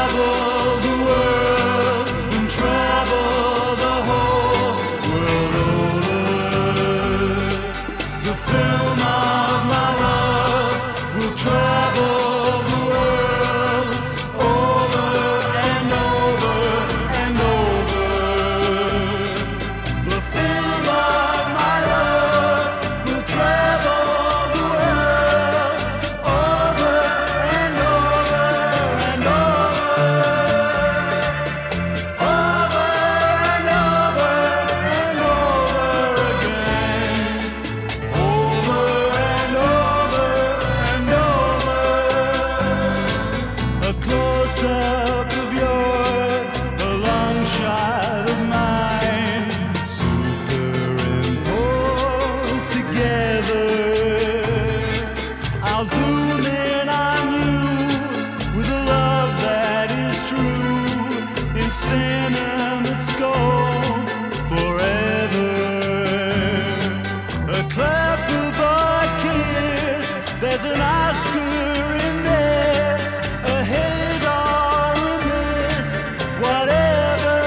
There's an Oscar in this, a hit or a miss, whatever.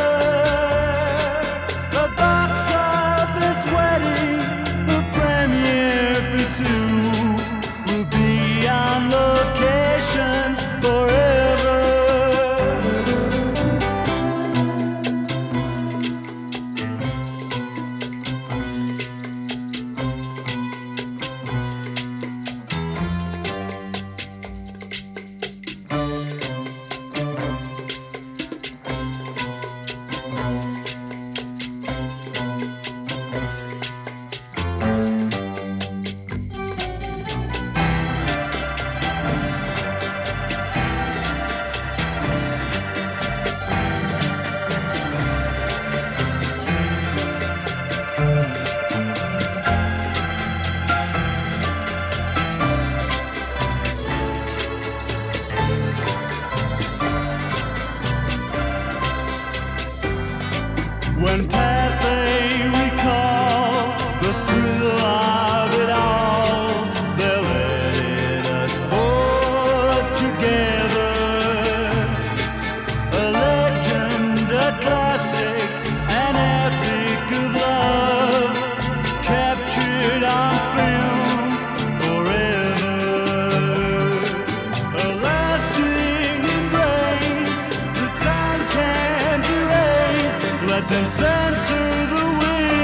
The box office wedding, the premiere for two, will be on location forever. When Cathay recall the thrill of it all, they'll edit us both together. A legend, a classic, an epic of love, captured on film forever. A lasting embrace, the time can't erase. Let them censor the wind.